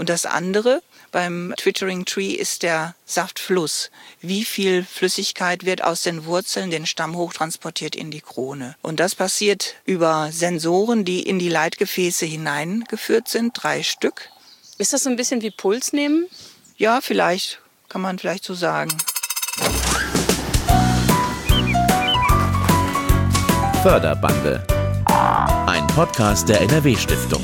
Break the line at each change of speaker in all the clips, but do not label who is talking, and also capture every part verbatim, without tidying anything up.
Und das andere beim Twittering Tree ist der Saftfluss. Wie viel Flüssigkeit wird aus den Wurzeln den Stamm hochtransportiert in die Krone? Und das passiert über Sensoren, die in die Leitgefäße hineingeführt sind, drei Stück.
Ist das so ein bisschen wie Puls nehmen?
Ja, vielleicht, kann man vielleicht so sagen.
Förderbande. Ein Podcast der N R W-Stiftung.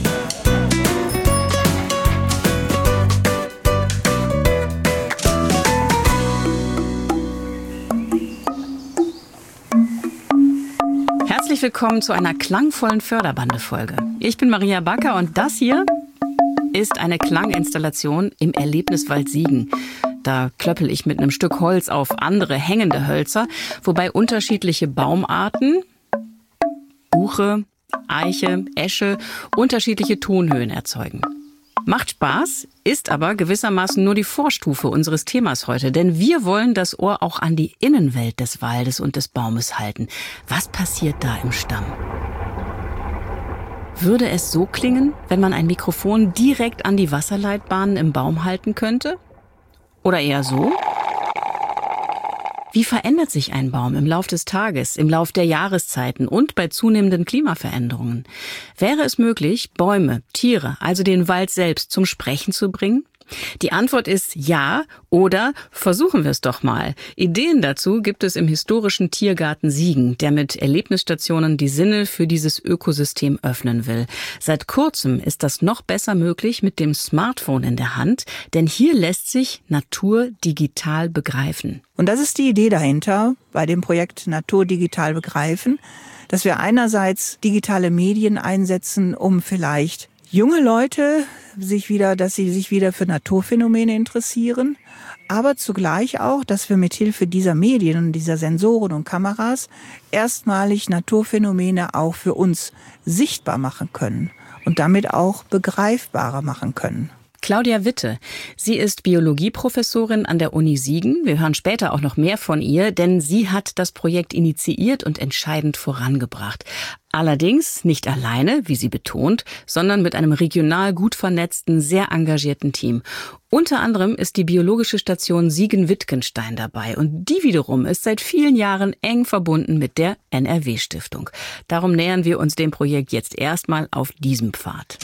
Herzlich willkommen zu einer klangvollen Förderbande-Folge. Ich bin Maria Backer und das hier ist eine Klanginstallation im Erlebniswald Siegen. Da klöppel ich mit einem Stück Holz auf andere hängende Hölzer, wobei unterschiedliche Baumarten, Buche, Eiche, Esche, unterschiedliche Tonhöhen erzeugen. Macht Spaß, ist aber gewissermaßen nur die Vorstufe unseres Themas heute, denn wir wollen das Ohr auch an die Innenwelt des Waldes und des Baumes halten. Was passiert da im Stamm? Würde es so klingen, wenn man ein Mikrofon direkt an die Wasserleitbahnen im Baum halten könnte? Oder eher so? Wie verändert sich ein Baum im Lauf des Tages, im Lauf der Jahreszeiten und bei zunehmenden Klimaveränderungen? Wäre es möglich, Bäume, Tiere, also den Wald selbst zum Sprechen zu bringen? Die Antwort ist ja, oder versuchen wir es doch mal. Ideen dazu gibt es im historischen Tiergarten Siegen, der mit Erlebnisstationen die Sinne für dieses Ökosystem öffnen will. Seit kurzem ist das noch besser möglich mit dem Smartphone in der Hand, denn hier lässt sich Natur digital begreifen.
Und das ist die Idee dahinter bei dem Projekt Natur digital begreifen, dass wir einerseits digitale Medien einsetzen, um vielleicht junge Leute sich wieder, dass sie sich wieder für Naturphänomene interessieren, aber zugleich auch, dass wir mit Hilfe dieser Medien und dieser Sensoren und Kameras erstmalig Naturphänomene auch für uns sichtbar machen können und damit auch begreifbarer machen können.
Claudia Witte. Sie ist Biologieprofessorin an der Uni Siegen. Wir hören später auch noch mehr von ihr, denn sie hat das Projekt initiiert und entscheidend vorangebracht. Allerdings nicht alleine, wie sie betont, sondern mit einem regional gut vernetzten, sehr engagierten Team. Unter anderem ist die biologische Station Siegen-Wittgenstein dabei und die wiederum ist seit vielen Jahren eng verbunden mit der N R W-Stiftung. Darum nähern wir uns dem Projekt jetzt erstmal auf diesem Pfad.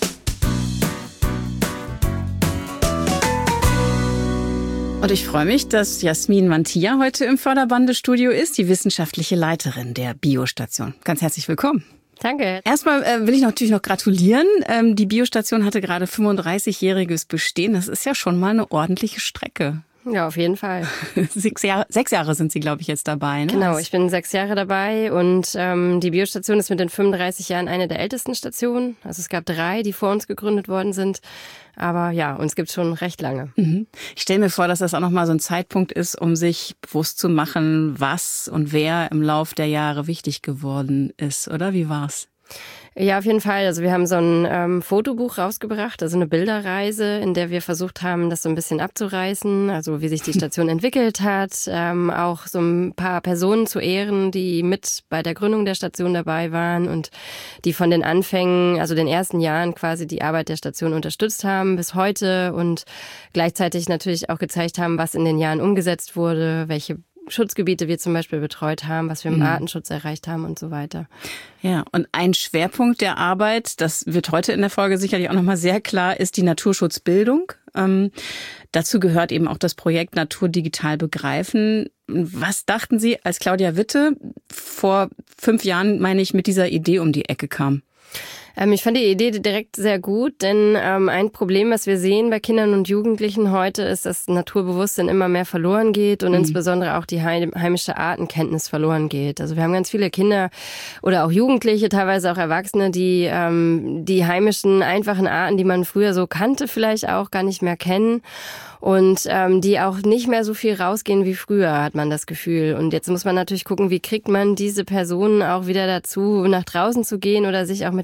Und ich freue mich, dass Jasmin Mantilla heute im Förderbande-Studio ist, die wissenschaftliche Leiterin der Biostation. Ganz herzlich willkommen.
Danke.
Erstmal äh, will ich natürlich noch gratulieren. Ähm, die Biostation hatte gerade fünfunddreißigjähriges Bestehen. Das ist ja schon mal eine ordentliche Strecke.
Ja, auf jeden Fall.
Sechs Jahre, sechs Jahre sind Sie, glaube ich, jetzt dabei, ne?
Genau, ich bin sechs Jahre dabei und ähm, die Biostation ist mit den fünfunddreißig Jahren eine der ältesten Stationen. Also es gab drei, die vor uns gegründet worden sind. Aber ja, uns gibt's schon recht lange.
Mhm. Ich stelle mir vor, dass das auch nochmal so ein Zeitpunkt ist, um sich bewusst zu machen, was und wer im Lauf der Jahre wichtig geworden ist, oder? Wie war's?
Ja, auf jeden Fall. Also wir haben so ein ähm, Fotobuch rausgebracht, also eine Bilderreise, in der wir versucht haben, das so ein bisschen abzureißen, also wie sich die Station entwickelt hat, ähm, auch so ein paar Personen zu ehren, die mit bei der Gründung der Station dabei waren und die von den Anfängen, also den ersten Jahren quasi die Arbeit der Station unterstützt haben bis heute und gleichzeitig natürlich auch gezeigt haben, was in den Jahren umgesetzt wurde, welche Schutzgebiete wir zum Beispiel betreut haben, was wir im mhm. Artenschutz erreicht haben und so weiter.
Ja, und ein Schwerpunkt der Arbeit, das wird heute in der Folge sicherlich auch nochmal sehr klar, ist die Naturschutzbildung. Ähm, dazu gehört eben auch das Projekt Natur digital begreifen. Was dachten Sie, als Claudia Witte vor fünf Jahren, meine ich, mit dieser Idee um die Ecke kam?
Ähm, ich fand die Idee direkt sehr gut, denn ähm, ein Problem, was wir sehen bei Kindern und Jugendlichen heute, ist, dass Naturbewusstsein immer mehr verloren geht und mhm. insbesondere auch die heimische Artenkenntnis verloren geht. Also wir haben ganz viele Kinder oder auch Jugendliche, teilweise auch Erwachsene, die ähm, die heimischen, einfachen Arten, die man früher so kannte, vielleicht auch gar nicht mehr kennen. Und ähm, die auch nicht mehr so viel rausgehen wie früher, hat man das Gefühl. Und jetzt muss man natürlich gucken, wie kriegt man diese Personen auch wieder dazu, nach draußen zu gehen oder sich auch mit dem Thema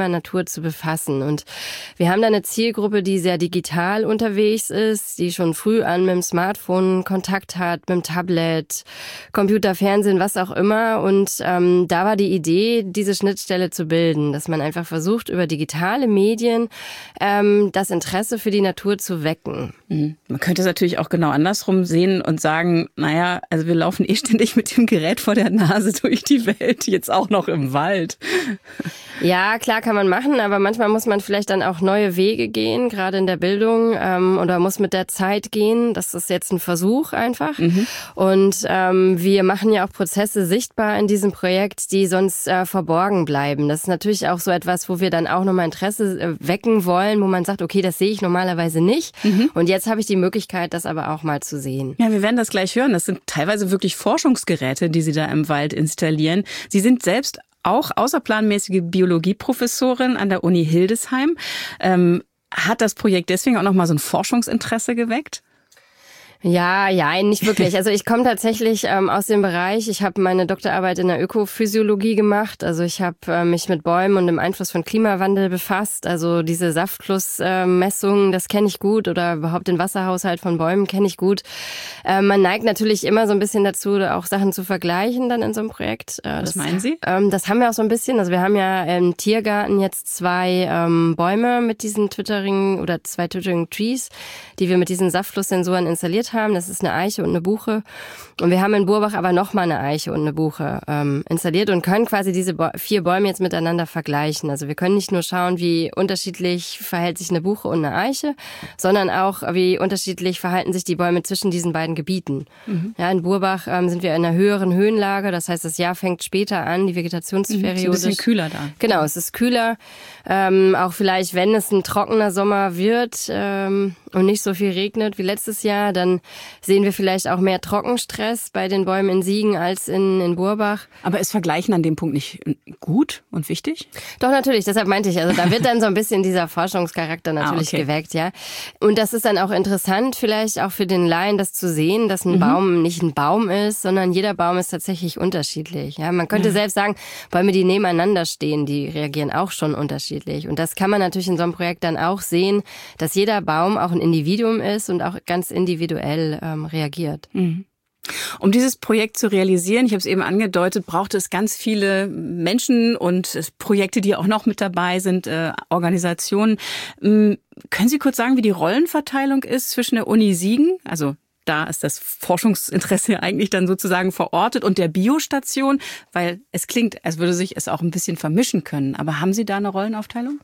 Thema Natur zu befassen. Und wir haben da eine Zielgruppe, die sehr digital unterwegs ist, die schon früh an mit dem Smartphone Kontakt hat, mit dem Tablet, Computer, Fernsehen, was auch immer. Und ähm, da war die Idee, diese Schnittstelle zu bilden, dass man einfach versucht, über digitale Medien ähm, das Interesse für die Natur zu wecken.
Mhm. Man könnte es natürlich auch genau andersrum sehen und sagen, naja, also wir laufen eh ständig mit dem Gerät vor der Nase durch die Welt, jetzt auch noch im Wald.
Ja, klar kann man machen, aber manchmal muss man vielleicht dann auch neue Wege gehen, gerade in der Bildung, ähm, oder muss mit der Zeit gehen. Das ist jetzt ein Versuch einfach. Mhm. Und ähm, wir machen ja auch Prozesse sichtbar in diesem Projekt, die sonst äh, verborgen bleiben. Das ist natürlich auch so etwas, wo wir dann auch nochmal Interesse äh, wecken wollen, wo man sagt, okay, das sehe ich normalerweise nicht. Mhm. Und jetzt habe ich die Möglichkeit, das aber auch mal zu sehen.
Ja, wir werden das gleich hören. Das sind teilweise wirklich Forschungsgeräte, die Sie da im Wald installieren. Sie sind selbst auch außerplanmäßige Biologieprofessorin an der Uni Hildesheim. Ähm, hat das Projekt deswegen auch nochmal so ein Forschungsinteresse geweckt?
Ja, ja, nicht wirklich. Also ich komme tatsächlich ähm, aus dem Bereich, ich habe meine Doktorarbeit in der Ökophysiologie gemacht. Also ich habe äh, mich mit Bäumen und dem Einfluss von Klimawandel befasst. Also diese Saftflussmessungen, äh, das kenne ich gut, oder überhaupt den Wasserhaushalt von Bäumen kenne ich gut. Äh, man neigt natürlich immer so ein bisschen dazu, auch Sachen zu vergleichen dann in so einem Projekt.
Äh, Was das, meinen Sie?
Ähm, das haben wir auch so ein bisschen. Also wir haben ja im Tiergarten jetzt zwei ähm, Bäume mit diesen Twittering oder zwei Twittering Trees, die wir mit diesen Saftflusssensoren installiert haben. Das ist eine Eiche und eine Buche. Und wir haben in Burbach aber nochmal eine Eiche und eine Buche ähm, installiert und können quasi diese Bo- vier Bäume jetzt miteinander vergleichen. Also wir können nicht nur schauen, wie unterschiedlich verhält sich eine Buche und eine Eiche, sondern auch, wie unterschiedlich verhalten sich die Bäume zwischen diesen beiden Gebieten. Mhm. Ja, in Burbach ähm, sind wir in einer höheren Höhenlage. Das heißt, das Jahr fängt später an, die Vegetationsperiode.
Mhm, ist ein bisschen kühler da.
Genau, es ist kühler. Ähm, auch vielleicht, wenn es ein trockener Sommer wird ähm, und nicht so viel regnet wie letztes Jahr, dann sehen wir vielleicht auch mehr Trockenstress bei den Bäumen in Siegen als in, in Burbach.
Aber ist Vergleichen an dem Punkt nicht gut und wichtig?
Doch, natürlich. Deshalb meinte ich, also da wird dann so ein bisschen dieser Forschungscharakter natürlich ah, okay. geweckt, ja. Und das ist dann auch interessant, vielleicht auch für den Laien, das zu sehen, dass ein mhm. Baum nicht ein Baum ist, sondern jeder Baum ist tatsächlich unterschiedlich. Ja, man könnte ja. selbst sagen, Bäume, die nebeneinander stehen, die reagieren auch schon unterschiedlich. Und das kann man natürlich in so einem Projekt dann auch sehen, dass jeder Baum auch ein Individuum ist und auch ganz individuell ähm, reagiert.
Mhm. Um dieses Projekt zu realisieren, ich habe es eben angedeutet, braucht es ganz viele Menschen und Projekte, die auch noch mit dabei sind, äh, Organisationen. Ähm, können Sie kurz sagen, wie die Rollenverteilung ist zwischen der Uni Siegen, also da ist das Forschungsinteresse eigentlich dann sozusagen verortet, und der Biostation, weil es klingt, als würde sich es auch ein bisschen vermischen können. Aber haben Sie da eine Rollenaufteilung?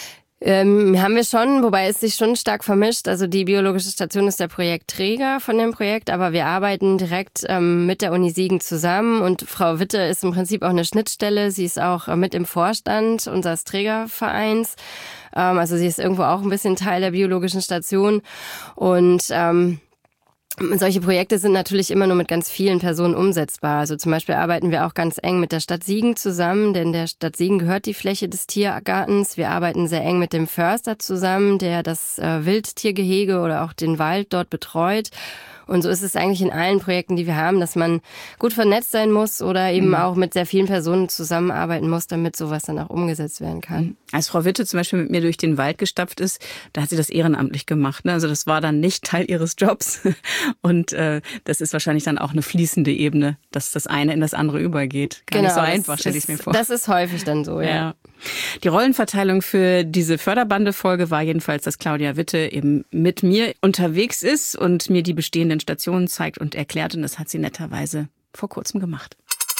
Ähm, haben wir schon, wobei es sich schon stark vermischt. Also die Biologische Station ist der Projektträger von dem Projekt, aber wir arbeiten direkt ähm, mit der Uni Siegen zusammen, und Frau Witte ist im Prinzip auch eine Schnittstelle. Sie ist auch äh, mit im Vorstand unseres Trägervereins. Ähm, also sie ist irgendwo auch ein bisschen Teil der Biologischen Station, und ähm, solche Projekte sind natürlich immer nur mit ganz vielen Personen umsetzbar. Also zum Beispiel arbeiten wir auch ganz eng mit der Stadt Siegen zusammen, denn der Stadt Siegen gehört die Fläche des Tiergartens. Wir arbeiten sehr eng mit dem Förster zusammen, der das äh, Wildtiergehege oder auch den Wald dort betreut. Und so ist es eigentlich in allen Projekten, die wir haben, dass man gut vernetzt sein muss oder eben mhm. auch mit sehr vielen Personen zusammenarbeiten muss, damit sowas dann auch umgesetzt werden kann.
Als Frau Witte zum Beispiel mit mir durch den Wald gestapft ist, da hat sie das ehrenamtlich gemacht. Ne? Also das war dann nicht Teil ihres Jobs. Und äh, das ist wahrscheinlich dann auch eine fließende Ebene, dass das eine in das andere übergeht. Gar genau, nicht so einfach, stelle ich mir vor.
Das ist häufig dann so, ja. ja.
Die Rollenverteilung für diese Förderbande-Folge war jedenfalls, dass Claudia Witte eben mit mir unterwegs ist und mir die bestehenden Stationen zeigt und erklärt. Und das hat sie netterweise vor kurzem gemacht.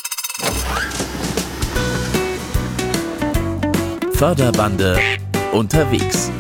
Förderbande unterwegs.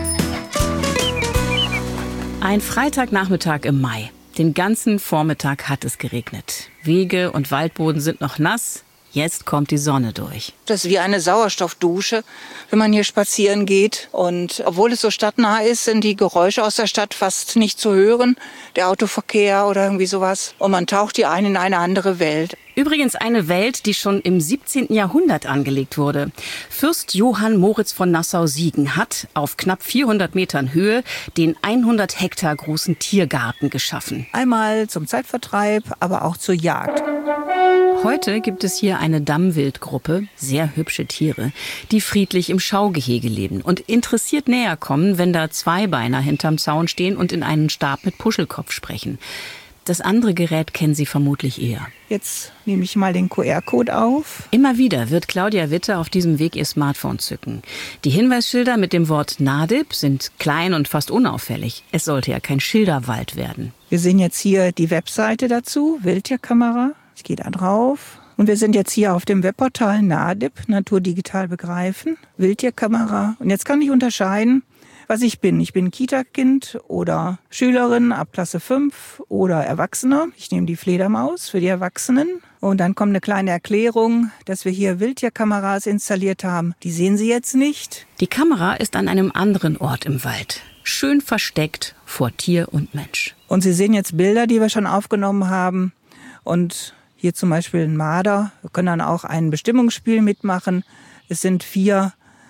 Ein Freitagnachmittag im Mai. Den ganzen Vormittag hat es geregnet. Wege und Waldboden sind noch nass. Jetzt kommt die Sonne durch.
Das ist wie eine Sauerstoffdusche, wenn man hier spazieren geht. Und obwohl es so stadtnah ist, sind die Geräusche aus der Stadt fast nicht zu hören. Der Autoverkehr oder irgendwie sowas. Und man taucht hier ein in eine andere Welt.
Übrigens eine Welt, die schon im siebzehnten Jahrhundert angelegt wurde. Fürst Johann Moritz von Nassau-Siegen hat auf knapp vierhundert Metern Höhe den hundert Hektar großen Tiergarten geschaffen.
Einmal zum Zeitvertreib, aber auch zur Jagd.
Heute gibt es hier eine Dammwildgruppe, sehr hübsche Tiere, die friedlich im Schaugehege leben und interessiert näher kommen, wenn da Zweibeiner hinterm Zaun stehen und in einen Stab mit Puschelkopf sprechen. Das andere Gerät kennen Sie vermutlich eher.
Jetzt nehme ich mal den Q R-Code auf.
Immer wieder wird Claudia Witte auf diesem Weg ihr Smartphone zücken. Die Hinweisschilder mit dem Wort NADIP sind klein und fast unauffällig. Es sollte ja kein Schilderwald werden.
Wir sehen jetzt hier die Webseite dazu, Wildtierkamera. Ich gehe da drauf. Und wir sind jetzt hier auf dem Webportal NADIP, Natur digital begreifen, Wildtierkamera. Und jetzt kann ich unterscheiden, was ich bin. Ich bin Kita-Kind oder Schülerin ab Klasse fünf oder Erwachsener. Ich nehme die Fledermaus für die Erwachsenen. Und dann kommt eine kleine Erklärung, dass wir hier Wildtierkameras installiert haben. Die sehen Sie jetzt nicht.
Die Kamera ist an einem anderen Ort im Wald. Schön versteckt vor Tier und Mensch.
Und Sie sehen jetzt Bilder, die wir schon aufgenommen haben. Und hier zum Beispiel ein Marder. Wir können dann auch ein Bestimmungsspiel mitmachen. Es sind vier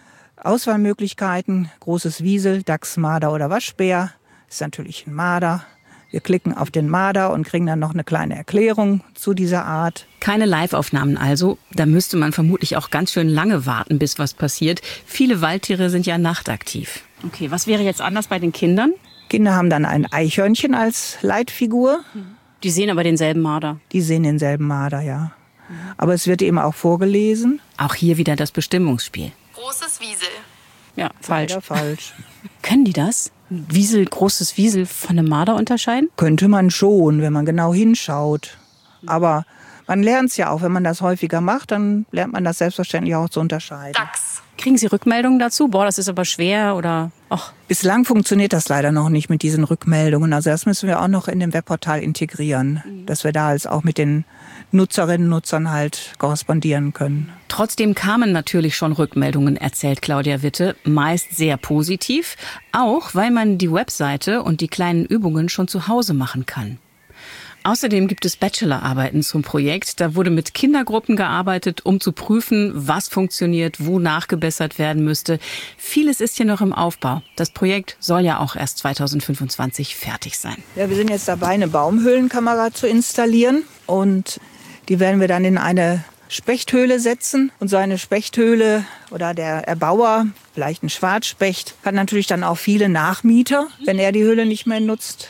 Auswahlmöglichkeiten. Großes Wiesel, Dachs, Marder oder Waschbär. Ist natürlich ein Marder. Wir klicken auf den Marder und kriegen dann noch eine kleine Erklärung zu dieser Art.
Keine Live-Aufnahmen also. Da müsste man vermutlich auch ganz schön lange warten, bis was passiert. Viele Waldtiere sind ja nachtaktiv. Okay, was wäre jetzt anders bei den Kindern?
Kinder haben dann ein Eichhörnchen als Leitfigur.
Die sehen aber denselben Marder.
Die sehen denselben Marder, ja. Aber es wird eben auch vorgelesen.
Auch hier wieder das Bestimmungsspiel.
Großes Wiesel.
Ja, falsch.
Leider falsch.
Können die das? Wiesel, großes Wiesel von einem Marder unterscheiden?
Könnte man schon, wenn man genau hinschaut. Aber man lernt es ja auch. Wenn man das häufiger macht, dann lernt man das selbstverständlich auch zu unterscheiden.
Dachs.
Kriegen Sie Rückmeldungen dazu? Boah, das ist aber schwer oder... Och.
Bislang funktioniert das leider noch nicht mit diesen Rückmeldungen. Also das müssen wir auch noch in dem Webportal integrieren, mhm. dass wir da als auch mit den Nutzerinnen und Nutzern halt korrespondieren können.
Trotzdem kamen natürlich schon Rückmeldungen, erzählt Claudia Witte, meist sehr positiv, auch weil man die Webseite und die kleinen Übungen schon zu Hause machen kann. Außerdem gibt es Bachelorarbeiten zum Projekt. Da wurde mit Kindergruppen gearbeitet, um zu prüfen, was funktioniert, wo nachgebessert werden müsste. Vieles ist hier noch im Aufbau. Das Projekt soll ja auch erst zweitausendfünfundzwanzig fertig sein.
Ja, wir sind jetzt dabei, eine Baumhöhlenkamera zu installieren. Und die werden wir dann in eine Spechthöhle setzen. Und so eine Spechthöhle oder der Erbauer, vielleicht ein Schwarzspecht, hat natürlich dann auch viele Nachmieter, wenn er die Höhle nicht mehr nutzt.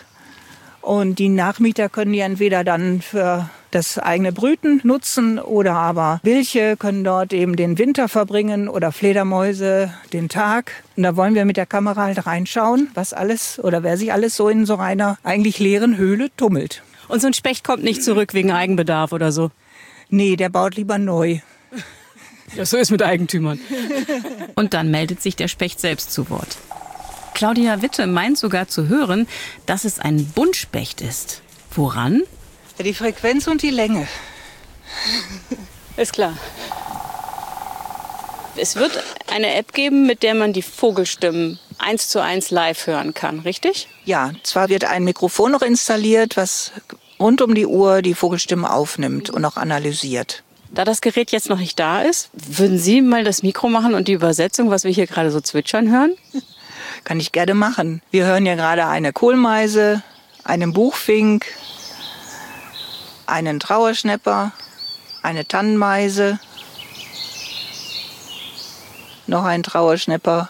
Und die Nachmieter können die entweder dann für das eigene Brüten nutzen oder aber Wilche können dort eben den Winter verbringen oder Fledermäuse den Tag. Und da wollen wir mit der Kamera halt reinschauen, was alles oder wer sich alles so in so einer eigentlich leeren Höhle tummelt.
Und so ein Specht kommt nicht zurück wegen Eigenbedarf oder so?
Nee, der baut lieber neu.
Ja, so ist mit Eigentümern. Und dann meldet sich der Specht selbst zu Wort. Claudia Witte meint sogar zu hören, dass es ein Buntspecht ist. Woran?
Ja, die Frequenz und die Länge.
Ist klar. Es wird eine App geben, mit der man die Vogelstimmen eins zu eins live hören kann, richtig?
Ja, zwar wird ein Mikrofon noch installiert, was rund um die Uhr die Vogelstimmen aufnimmt und auch analysiert.
Da das Gerät jetzt noch nicht da ist, würden Sie mal das Mikro machen und die Übersetzung, was wir hier gerade so zwitschern hören?
Kann ich gerne machen. Wir hören ja gerade eine Kohlmeise, einen Buchfink, einen Trauerschnäpper, eine Tannenmeise, noch ein Trauerschnäpper.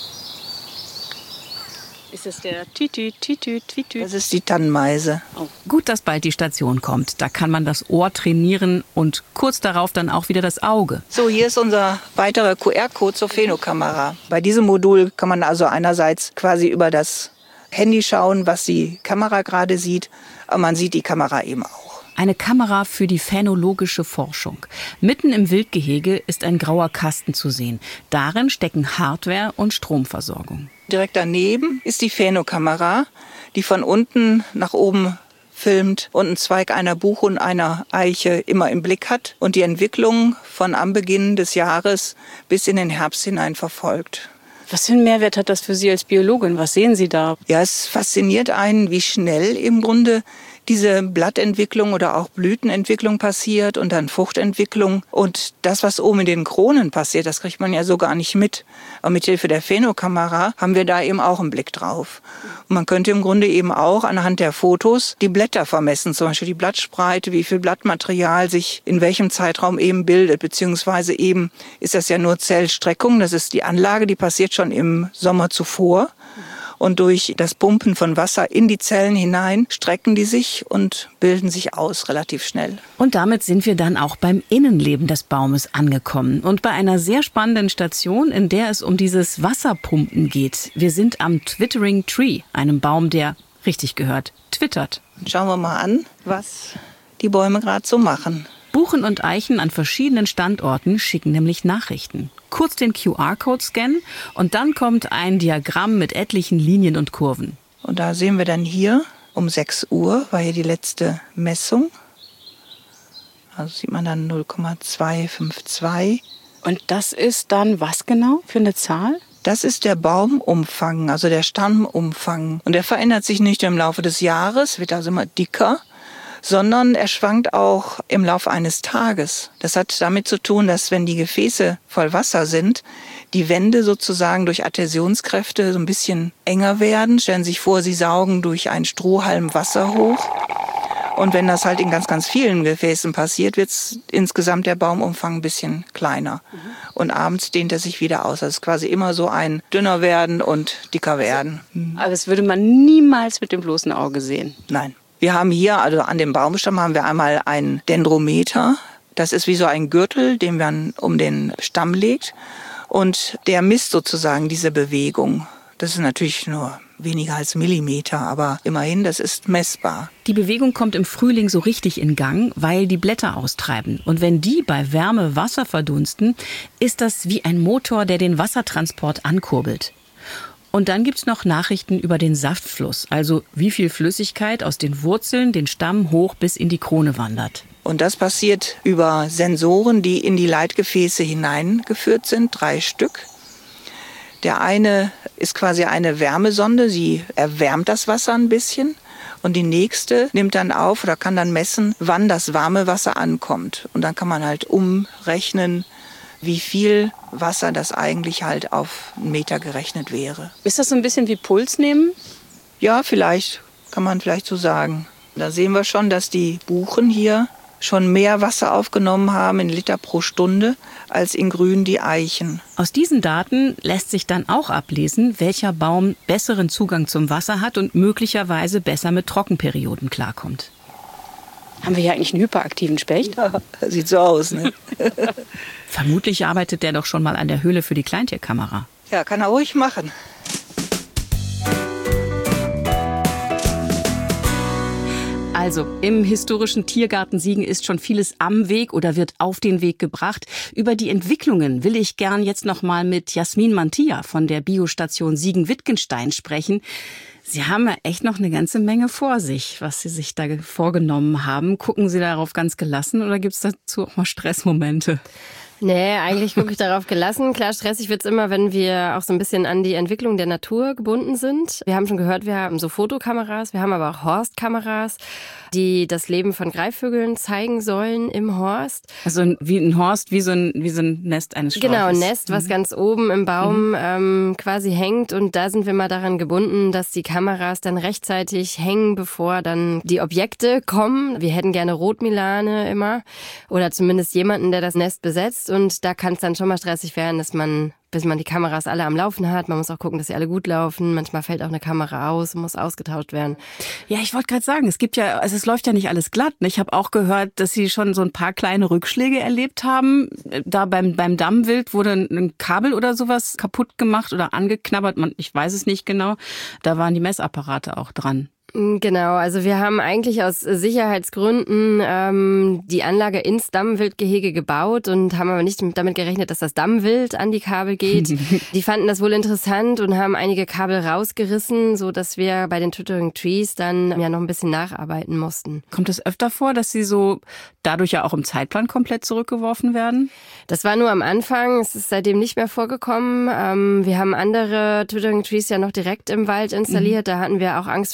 Ist das der Tütü, Tütü, Tütü?
Das ist die Tannenmeise.
Oh. Gut, dass bald die Station kommt. Da kann man das Ohr trainieren und kurz darauf dann auch wieder das Auge.
So, hier ist unser weiterer Q R-Code zur Phänokamera. Bei diesem Modul kann man also einerseits quasi über das Handy schauen, was die Kamera gerade sieht, aber man sieht die Kamera eben auch.
Eine Kamera für die phänologische Forschung. Mitten im Wildgehege ist ein grauer Kasten zu sehen. Darin stecken Hardware und Stromversorgung.
Direkt daneben ist die Phänokamera, die von unten nach oben filmt und einen Zweig einer Buche und einer Eiche immer im Blick hat und die Entwicklung von am Beginn des Jahres bis in den Herbst hinein verfolgt.
Was für einen Mehrwert hat das für Sie als Biologin? Was sehen Sie da?
Ja, es fasziniert einen, wie schnell im Grunde diese Blattentwicklung oder auch Blütenentwicklung passiert und dann Fruchtentwicklung. Und das, was oben in den Kronen passiert, das kriegt man ja so gar nicht mit. Aber mit Hilfe der Phänokamera haben wir da eben auch einen Blick drauf. Und man könnte im Grunde eben auch anhand der Fotos die Blätter vermessen, zum Beispiel die Blattspreite, wie viel Blattmaterial sich in welchem Zeitraum eben bildet, beziehungsweise eben ist das ja nur Zellstreckung, das ist die Anlage, die passiert schon im Sommer zuvor. Und durch das Pumpen von Wasser in die Zellen hinein strecken die sich und bilden sich aus relativ schnell.
Und damit sind wir dann auch beim Innenleben des Baumes angekommen. Und bei einer sehr spannenden Station, in der es um dieses Wasserpumpen geht. Wir sind am Twittering Tree, einem Baum, der, richtig gehört, twittert.
Schauen wir mal an, was die Bäume gerade so machen.
Buchen und Eichen an verschiedenen Standorten schicken nämlich Nachrichten. Kurz den Q R-Code scannen und dann kommt ein Diagramm mit etlichen Linien und Kurven.
Und da sehen wir dann hier um sechs Uhr war hier die letzte Messung. Also sieht man dann null Komma zwei fünf zwei.
Und das ist dann was genau für eine Zahl?
Das ist der Baumumfang, also der Stammumfang. Und der verändert sich nicht im Laufe des Jahres, wird also immer dicker, sondern er schwankt auch im Laufe eines Tages. Das hat damit zu tun, dass wenn die Gefäße voll Wasser sind, die Wände sozusagen durch Adhäsionskräfte so ein bisschen enger werden. Stellen Sie sich vor, Sie saugen durch einen Strohhalm Wasser hoch. Und wenn das halt in ganz, ganz vielen Gefäßen passiert, wird insgesamt der Baumumfang ein bisschen kleiner. Mhm. Und abends dehnt er sich wieder aus. Also es ist quasi immer so ein dünner werden und dicker werden.
Mhm. Aber das würde man niemals mit dem bloßen Auge sehen.
Nein. Wir haben hier, also an dem Baumstamm haben wir einmal einen Dendrometer. Das ist wie so ein Gürtel, den man um den Stamm legt. Und der misst sozusagen diese Bewegung. Das ist natürlich nur weniger als Millimeter, aber immerhin, das ist messbar.
Die Bewegung kommt im Frühling so richtig in Gang, weil die Blätter austreiben. Und wenn die bei Wärme Wasser verdunsten, ist das wie ein Motor, der den Wassertransport ankurbelt. Und dann gibt's noch Nachrichten über den Saftfluss, also wie viel Flüssigkeit aus den Wurzeln den Stamm hoch bis in die Krone wandert.
Und das passiert über Sensoren, die in die Leitgefäße hineingeführt sind, drei Stück. Der eine ist quasi eine Wärmesonde, sie erwärmt das Wasser ein bisschen. Und die nächste nimmt dann auf oder kann dann messen, wann das warme Wasser ankommt. Und dann kann man halt umrechnen, wie viel Wasser das eigentlich halt auf einen Meter gerechnet wäre.
Ist das so ein bisschen wie Puls nehmen?
Ja, vielleicht, kann man vielleicht so sagen. Da sehen wir schon, dass die Buchen hier schon mehr Wasser aufgenommen haben in Liter pro Stunde als in Grün die Eichen.
Aus diesen Daten lässt sich dann auch ablesen, welcher Baum besseren Zugang zum Wasser hat und möglicherweise besser mit Trockenperioden klarkommt. Haben wir hier eigentlich einen hyperaktiven Specht?
Ja, sieht so aus, ne?
Vermutlich arbeitet der doch schon mal an der Höhle für die Kleintierkamera.
Ja, kann er ruhig machen.
Also, im historischen Tiergarten Siegen ist schon vieles am Weg oder wird auf den Weg gebracht. Über die Entwicklungen will ich gern jetzt noch mal mit Jasmin Mantilla von der Biostation Siegen-Wittgenstein sprechen. Sie haben ja echt noch eine ganze Menge vor sich, was Sie sich da vorgenommen haben. Gucken Sie darauf ganz gelassen oder gibt es dazu auch mal Stressmomente?
Nee, eigentlich gucke ich darauf gelassen. Klar, stressig wird's immer, wenn wir auch so ein bisschen an die Entwicklung der Natur gebunden sind. Wir haben schon gehört, wir haben so Fotokameras, wir haben aber auch Horstkameras, die das Leben von Greifvögeln zeigen sollen im Horst.
Also wie ein Horst, wie so ein, wie so ein Nest eines Strauches.
Genau, ein Nest, was mhm. ganz oben im Baum mhm. ähm, quasi hängt. Und da sind wir mal daran gebunden, dass die Kameras dann rechtzeitig hängen, bevor dann die Objekte kommen. Wir hätten gerne Rotmilane immer oder zumindest jemanden, der das Nest besetzt. Und da kann es dann schon mal stressig werden, dass man, bis man die Kameras alle am Laufen hat. Man muss auch gucken, dass sie alle gut laufen. Manchmal fällt auch eine Kamera aus und muss ausgetauscht werden.
Ja, ich wollte gerade sagen, es gibt ja, also es läuft ja nicht alles glatt. Ich habe auch gehört, dass Sie schon so ein paar kleine Rückschläge erlebt haben. Da beim beim Dammwild wurde ein Kabel oder sowas kaputt gemacht oder angeknabbert. Man, ich weiß es nicht genau. Da waren die Messapparate auch dran.
Genau, also wir haben eigentlich aus Sicherheitsgründen ähm, die Anlage ins Dammwildgehege gebaut und haben aber nicht damit gerechnet, dass das Dammwild an die Kabel geht. Die fanden das wohl interessant und haben einige Kabel rausgerissen, so dass wir bei den Twittering Trees dann ja noch ein bisschen nacharbeiten mussten.
Kommt es öfter vor, dass Sie so dadurch ja auch im Zeitplan komplett zurückgeworfen werden?
Das war nur am Anfang, es ist seitdem nicht mehr vorgekommen. Ähm, wir haben andere Twittering Trees ja noch direkt im Wald installiert, mhm. da hatten wir auch Angst vor Wildschweinen.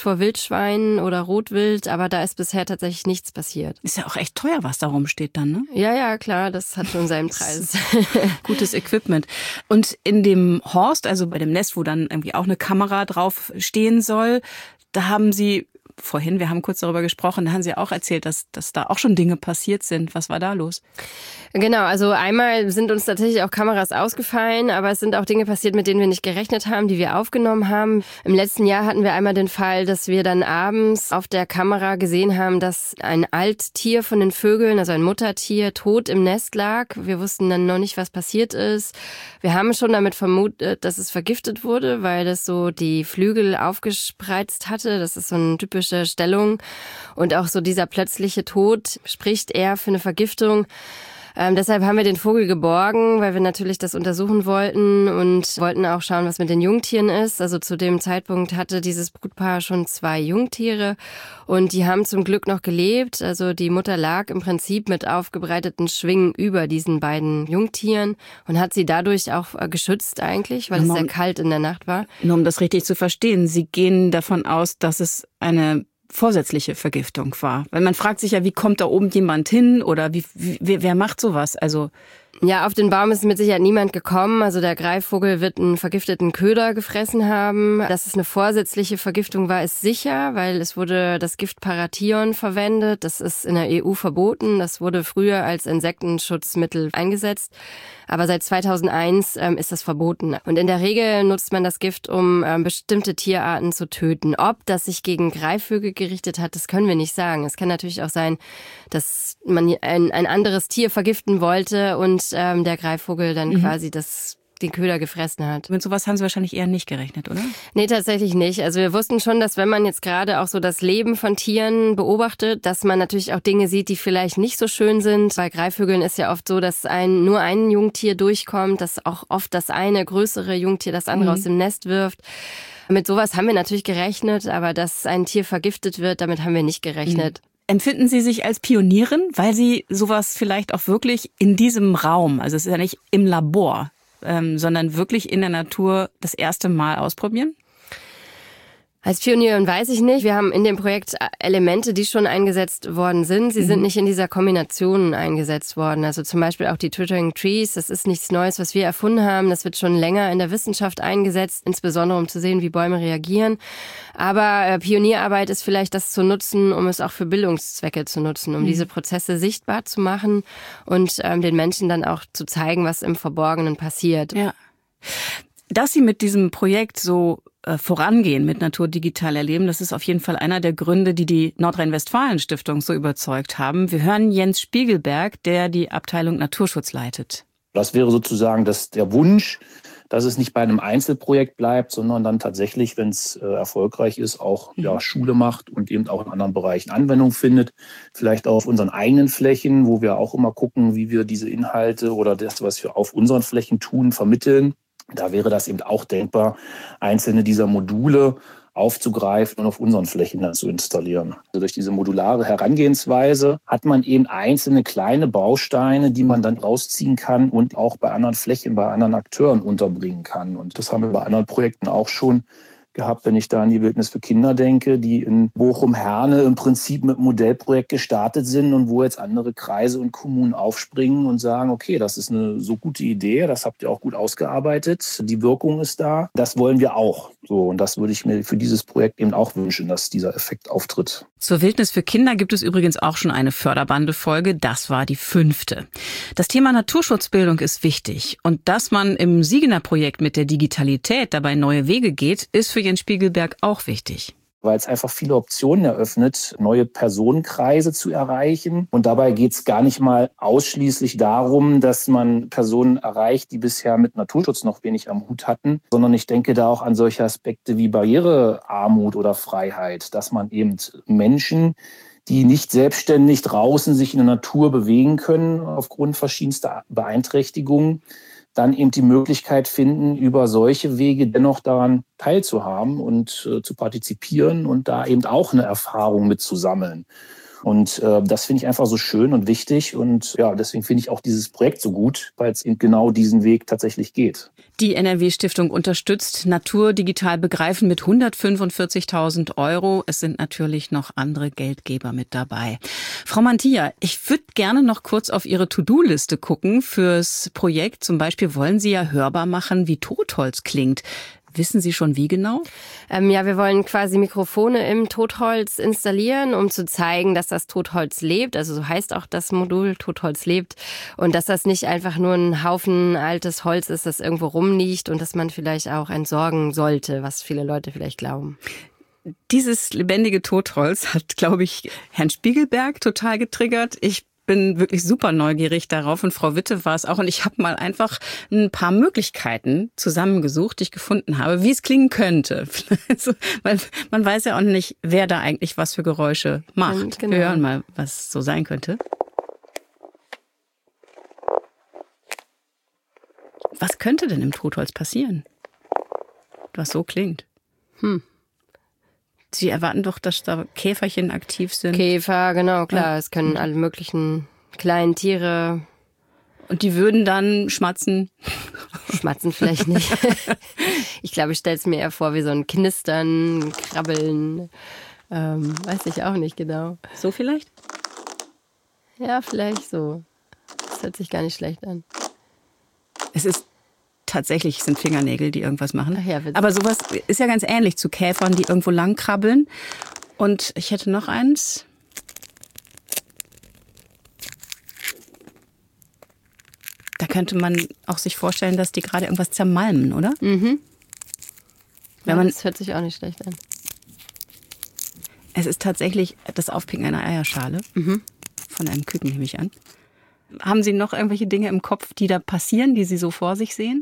Wildschwein oder Rotwild, aber da ist bisher tatsächlich nichts passiert.
Ist ja auch echt teuer, was da rumsteht dann, ne?
Ja, ja, klar, das hat schon seinen Preis.
Gutes Equipment. Und in dem Horst, also bei dem Nest, wo dann irgendwie auch eine Kamera drauf stehen soll, da haben Sie vorhin, wir haben kurz darüber gesprochen, da haben Sie auch erzählt, dass, dass da auch schon Dinge passiert sind. Was war da los?
Genau, also einmal sind uns tatsächlich auch Kameras ausgefallen, aber es sind auch Dinge passiert, mit denen wir nicht gerechnet haben, die wir aufgenommen haben. Im letzten Jahr hatten wir einmal den Fall, dass wir dann abends auf der Kamera gesehen haben, dass ein Alttier von den Vögeln, also ein Muttertier, tot im Nest lag. Wir wussten dann noch nicht, was passiert ist. Wir haben schon damit vermutet, dass es vergiftet wurde, weil das so die Flügel aufgespreizt hatte. Das ist so eine typische Stellung. Und auch so dieser plötzliche Tod spricht eher für eine Vergiftung. Ähm, deshalb haben wir den Vogel geborgen, weil wir natürlich das untersuchen wollten und wollten auch schauen, was mit den Jungtieren ist. Also zu dem Zeitpunkt hatte dieses Brutpaar schon zwei Jungtiere und die haben zum Glück noch gelebt. Also die Mutter lag im Prinzip mit aufgebreiteten Schwingen über diesen beiden Jungtieren und hat sie dadurch auch geschützt eigentlich, weil es sehr kalt in der Nacht war.
Nur um das richtig zu verstehen, Sie gehen davon aus, dass es eine vorsätzliche Vergiftung war. Weil man fragt sich ja, wie kommt da oben jemand hin oder wie, wie wer macht sowas? Also
ja, auf den Baum ist mit Sicherheit niemand gekommen. Also der Greifvogel wird einen vergifteten Köder gefressen haben. Dass es eine vorsätzliche Vergiftung war, ist sicher, weil es wurde das Gift Parathion verwendet. Das ist in der E U verboten. Das wurde früher als Insektenschutzmittel eingesetzt. Aber seit zweitausendeins ähm, ist das verboten. Und in der Regel nutzt man das Gift, um ähm, bestimmte Tierarten zu töten. Ob das sich gegen Greifvögel gerichtet hat, das können wir nicht sagen. Es kann natürlich auch sein, dass man ein, ein anderes Tier vergiften wollte und ähm, der Greifvogel dann mhm. quasi das den Köder gefressen hat.
Mit sowas haben Sie wahrscheinlich eher nicht gerechnet, oder?
Nee, tatsächlich nicht. Also wir wussten schon, dass wenn man jetzt gerade auch so das Leben von Tieren beobachtet, dass man natürlich auch Dinge sieht, die vielleicht nicht so schön sind. Bei Greifvögeln ist ja oft so, dass ein, nur ein Jungtier durchkommt, dass auch oft das eine größere Jungtier das andere mhm. aus dem Nest wirft. Mit sowas haben wir natürlich gerechnet, aber dass ein Tier vergiftet wird, damit haben wir nicht gerechnet.
Mhm. Empfinden Sie sich als Pionierin, weil Sie sowas vielleicht auch wirklich in diesem Raum, also es ist ja nicht im Labor, ähm, sondern wirklich in der Natur das erste Mal ausprobieren?
Als Pionierin weiß ich nicht. Wir haben in dem Projekt Elemente, die schon eingesetzt worden sind. Sie mhm. sind nicht in dieser Kombination eingesetzt worden. Also zum Beispiel auch die Twittering Trees. Das ist nichts Neues, was wir erfunden haben. Das wird schon länger in der Wissenschaft eingesetzt, insbesondere um zu sehen, wie Bäume reagieren. Aber äh, Pionierarbeit ist vielleicht das zu nutzen, um es auch für Bildungszwecke zu nutzen, um mhm. diese Prozesse sichtbar zu machen und ähm, den Menschen dann auch zu zeigen, was im Verborgenen passiert.
Ja. Dass Sie mit diesem Projekt so äh, vorangehen, mit Natur digital erleben, das ist auf jeden Fall einer der Gründe, die die Nordrhein-Westfalen-Stiftung so überzeugt haben. Wir hören Jens Spiegelberg, der die Abteilung Naturschutz leitet.
Das wäre sozusagen das, der Wunsch, dass es nicht bei einem Einzelprojekt bleibt, sondern dann tatsächlich, wenn es äh, erfolgreich ist, auch mhm. ja, Schule macht und eben auch in anderen Bereichen Anwendung findet. Vielleicht auch auf unseren eigenen Flächen, wo wir auch immer gucken, wie wir diese Inhalte oder das, was wir auf unseren Flächen tun, vermitteln. Da wäre das eben auch denkbar, einzelne dieser Module aufzugreifen und auf unseren Flächen dann zu installieren. Also durch diese modulare Herangehensweise hat man eben einzelne kleine Bausteine, die man dann rausziehen kann und auch bei anderen Flächen, bei anderen Akteuren unterbringen kann. Und das haben wir bei anderen Projekten auch schon gehabt, wenn ich da an die Wildnis für Kinder denke, die in Bochum-Herne im Prinzip mit einem Modellprojekt gestartet sind und wo jetzt andere Kreise und Kommunen aufspringen und sagen, okay, das ist eine so gute Idee, das habt ihr auch gut ausgearbeitet, die Wirkung ist da, das wollen wir auch. So, und das würde ich mir für dieses Projekt eben auch wünschen, dass dieser Effekt auftritt.
Zur Wildnis für Kinder gibt es übrigens auch schon eine Förderbande-Folge, das war die fünfte. Das Thema Naturschutzbildung ist wichtig und dass man im Siegener-Projekt mit der Digitalität dabei neue Wege geht, ist für Jens Spiegelberg auch wichtig.
Weil es einfach viele Optionen eröffnet, neue Personenkreise zu erreichen. Und dabei geht es gar nicht mal ausschließlich darum, dass man Personen erreicht, die bisher mit Naturschutz noch wenig am Hut hatten, sondern ich denke da auch an solche Aspekte wie Barrierearmut oder Freiheit, dass man eben Menschen, die nicht selbstständig draußen sich in der Natur bewegen können, aufgrund verschiedenster Beeinträchtigungen, dann eben die Möglichkeit finden, über solche Wege dennoch daran teilzuhaben und äh, zu partizipieren und da eben auch eine Erfahrung mitzusammeln. Und äh, das finde ich einfach so schön und wichtig. Und ja, deswegen finde ich auch dieses Projekt so gut, weil es eben genau diesen Weg tatsächlich geht.
Die N R W-Stiftung unterstützt Natur digital begreifen mit hundertfünfundvierzigtausend Euro. Es sind natürlich noch andere Geldgeber mit dabei. Frau Mantilla, ich würde gerne noch kurz auf Ihre To-Do-Liste gucken fürs Projekt. Zum Beispiel wollen Sie ja hörbar machen, wie Totholz klingt. Wissen Sie schon, wie genau?
Ähm, ja, wir wollen quasi Mikrofone im Totholz installieren, um zu zeigen, dass das Totholz lebt. Also so heißt auch das Modul, Totholz lebt. Und dass das nicht einfach nur ein Haufen altes Holz ist, das irgendwo rumliegt und das man vielleicht auch entsorgen sollte, was viele Leute vielleicht glauben.
Dieses lebendige Totholz hat, glaube ich, Herrn Spiegelberg total getriggert. Ich bin wirklich super neugierig darauf und Frau Witte war es auch. Und ich habe mal einfach ein paar Möglichkeiten zusammengesucht, die ich gefunden habe, wie es klingen könnte. Also, weil man weiß ja auch nicht, wer da eigentlich was für Geräusche macht. Genau. Wir hören mal, was so sein könnte. Was könnte denn im Totholz passieren, was so klingt? Hm. Sie erwarten doch, dass da Käferchen aktiv sind.
Käfer, genau, klar. Ja. Es können alle möglichen kleinen Tiere.
Und die würden dann schmatzen?
Schmatzen vielleicht nicht. Ich glaube, ich stelle es mir eher vor wie so ein Knistern, Krabbeln. Ähm, weiß ich auch nicht genau.
So vielleicht?
Ja, vielleicht so. Das hört sich gar nicht schlecht an.
Es ist tatsächlich sind Fingernägel, die irgendwas machen.
Ach ja,
aber sowas ist ja ganz ähnlich zu Käfern, die irgendwo lang krabbeln. Und ich hätte noch eins. Da könnte man auch sich vorstellen, dass die gerade irgendwas zermalmen, oder?
Mhm.
Wenn
ja,
man,
das hört sich auch nicht schlecht an.
Es ist tatsächlich das Aufpicken einer Eierschale. Mhm. Von einem Küken, nehme ich an. Haben Sie noch irgendwelche Dinge im Kopf, die da passieren, die Sie so vor sich sehen?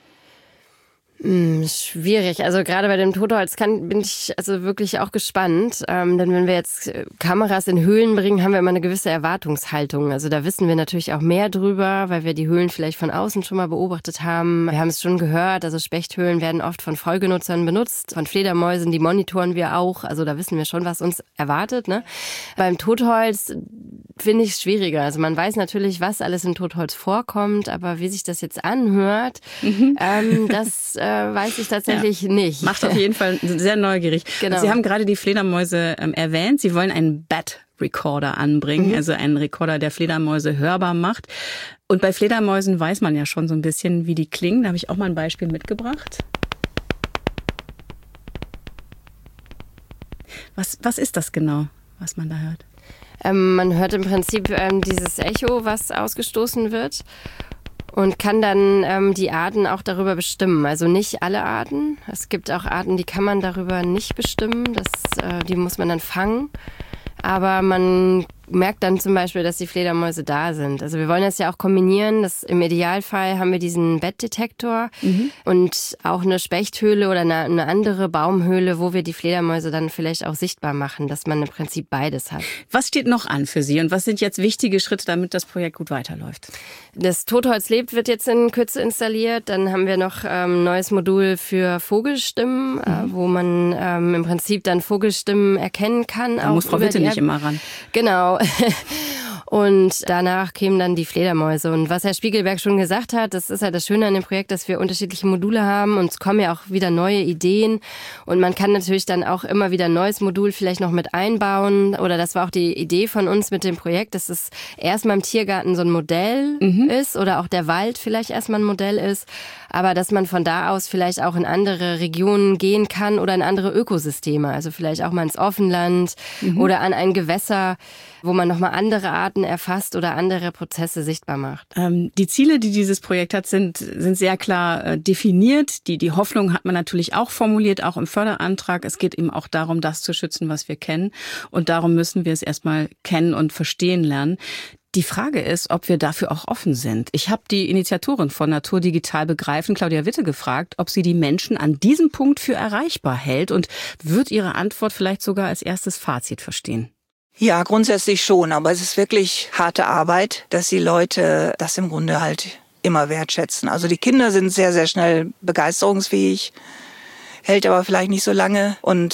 Hm, schwierig. Also gerade bei dem Totholz kann, bin ich also wirklich auch gespannt. Ähm, denn wenn wir jetzt Kameras in Höhlen bringen, haben wir immer eine gewisse Erwartungshaltung. Also da wissen wir natürlich auch mehr drüber, weil wir die Höhlen vielleicht von außen schon mal beobachtet haben. Wir haben es schon gehört, also Spechthöhlen werden oft von Vollgenutzern benutzt, von Fledermäusen, die monitoren wir auch. Also da wissen wir schon, was uns erwartet. Ne? Beim Totholz finde ich es schwieriger. Also man weiß natürlich, was alles im Totholz vorkommt, aber wie sich das jetzt anhört, mhm. ähm, das äh, weiß ich tatsächlich ja. nicht.
Macht auf jeden Fall sehr neugierig. Genau. Sie haben gerade die Fledermäuse ähm, erwähnt. Sie wollen einen Bat Recorder anbringen, mhm. also einen Rekorder, der Fledermäuse hörbar macht. Und bei Fledermäusen weiß man ja schon so ein bisschen, wie die klingen. Da habe ich auch mal ein Beispiel mitgebracht. Was, was ist das genau, was man da hört?
Ähm, man hört im Prinzip ähm, dieses Echo, was ausgestoßen wird. Und kann dann ähm, die Arten auch darüber bestimmen. Also nicht alle Arten. Es gibt auch Arten, die kann man darüber nicht bestimmen. Das, äh, die muss man dann fangen. Aber man merkt dann zum Beispiel, dass die Fledermäuse da sind. Also wir wollen das ja auch kombinieren. Das, im Idealfall haben wir diesen Bettdetektor mhm. und auch eine Spechthöhle oder eine, eine andere Baumhöhle, wo wir die Fledermäuse dann vielleicht auch sichtbar machen, dass man im Prinzip beides hat.
Was steht noch an für Sie und was sind jetzt wichtige Schritte, damit das Projekt gut weiterläuft?
Das Totholz lebt wird jetzt in Kürze installiert. Dann haben wir noch ein ähm, neues Modul für Vogelstimmen, mhm. äh, wo man ähm, im Prinzip dann Vogelstimmen erkennen kann.
Da muss Frau Witte nicht immer ran.
Genau. Und danach kämen dann die Fledermäuse. Und was Herr Spiegelberg schon gesagt hat, das ist ja das Schöne an dem Projekt, dass wir unterschiedliche Module haben und es kommen ja auch wieder neue Ideen. Und man kann natürlich dann auch immer wieder ein neues Modul vielleicht noch mit einbauen. Oder das war auch die Idee von uns mit dem Projekt, dass es erstmal im Tiergarten so ein Modell mhm. ist oder auch der Wald vielleicht erstmal ein Modell ist. Aber dass man von da aus vielleicht auch in andere Regionen gehen kann oder in andere Ökosysteme. Also vielleicht auch mal ins Offenland mhm. oder an ein Gewässer, wo man nochmal andere Arten erfasst oder andere Prozesse sichtbar macht.
Ähm, die Ziele, die dieses Projekt hat, sind, sind sehr klar äh, definiert. Die, die Hoffnung hat man natürlich auch formuliert, auch im Förderantrag. Es geht eben auch darum, das zu schützen, was wir kennen. Und darum müssen wir es erstmal kennen und verstehen lernen. Die Frage ist, ob wir dafür auch offen sind. Ich habe die Initiatorin von Natur digital begreifen, Claudia Witte, gefragt, ob sie die Menschen an diesem Punkt für erreichbar hält und wird ihre Antwort vielleicht sogar als erstes Fazit verstehen.
Ja, grundsätzlich schon, aber es ist wirklich harte Arbeit, dass die Leute das im Grunde halt immer wertschätzen. Also die Kinder sind sehr, sehr schnell begeisterungsfähig, hält aber vielleicht nicht so lange und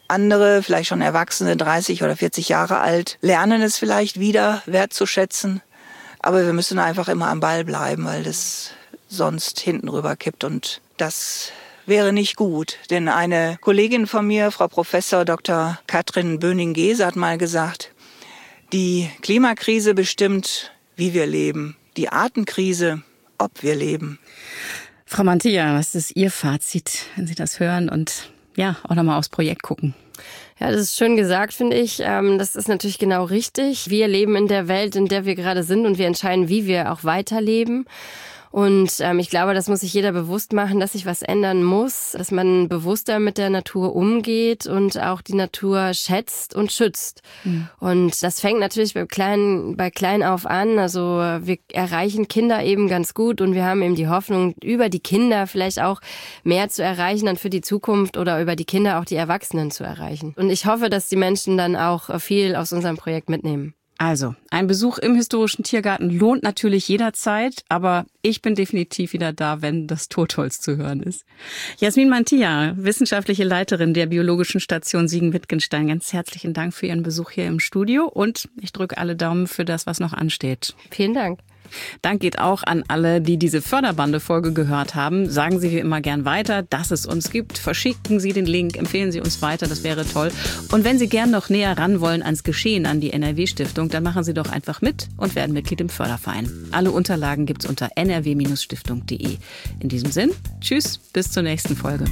Andere, vielleicht schon Erwachsene, dreißig oder vierzig Jahre alt, lernen es vielleicht wieder wertzuschätzen. Aber wir müssen einfach immer am Ball bleiben, weil das sonst hinten rüber kippt. Und das wäre nicht gut. Denn eine Kollegin von mir, Frau Professor Doktor Katrin Böning-Gese, hat mal gesagt, die Klimakrise bestimmt, wie wir leben. Die Artenkrise, ob wir leben.
Frau Mantilla, was ist Ihr Fazit, wenn Sie das hören und ja, auch nochmal aufs Projekt gucken?
Ja, das ist schön gesagt, finde ich. Das ist natürlich genau richtig. Wir leben in der Welt, in der wir gerade sind und wir entscheiden, wie wir auch weiterleben. Und ähm, ich glaube, das muss sich jeder bewusst machen, dass sich was ändern muss, dass man bewusster mit der Natur umgeht und auch die Natur schätzt und schützt. Mhm. Und das fängt natürlich bei klein, bei klein auf an. Also wir erreichen Kinder eben ganz gut und wir haben eben die Hoffnung, über die Kinder vielleicht auch mehr zu erreichen, dann für die Zukunft oder über die Kinder auch die Erwachsenen zu erreichen. Und ich hoffe, dass die Menschen dann auch viel aus unserem Projekt mitnehmen.
Also, ein Besuch im Historischen Tiergarten lohnt natürlich jederzeit, aber ich bin definitiv wieder da, wenn das Totholz zu hören ist. Jasmin Mantilla, wissenschaftliche Leiterin der Biologischen Station Siegen-Wittgenstein, ganz herzlichen Dank für Ihren Besuch hier im Studio und ich drücke alle Daumen für das, was noch ansteht.
Vielen Dank.
Dank geht auch an alle, die diese Förderbande-Folge gehört haben. Sagen Sie wie immer gern weiter, dass es uns gibt. Verschicken Sie den Link, empfehlen Sie uns weiter, das wäre toll. Und wenn Sie gern noch näher ran wollen ans Geschehen an die N R W-Stiftung, dann machen Sie doch einfach mit und werden Mitglied im Förderverein. Alle Unterlagen gibt's unter n r w Bindestrich stiftung punkt d e. In diesem Sinn, tschüss, bis zur nächsten Folge.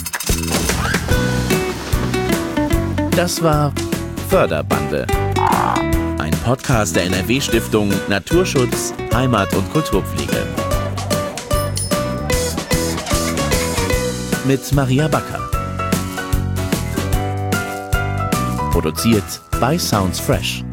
Das war Förderbande. Ein Podcast der N R W-Stiftung Naturschutz, Heimat und Kulturpflege. Mit Maria Backer. Produziert bei Sounds Fresh.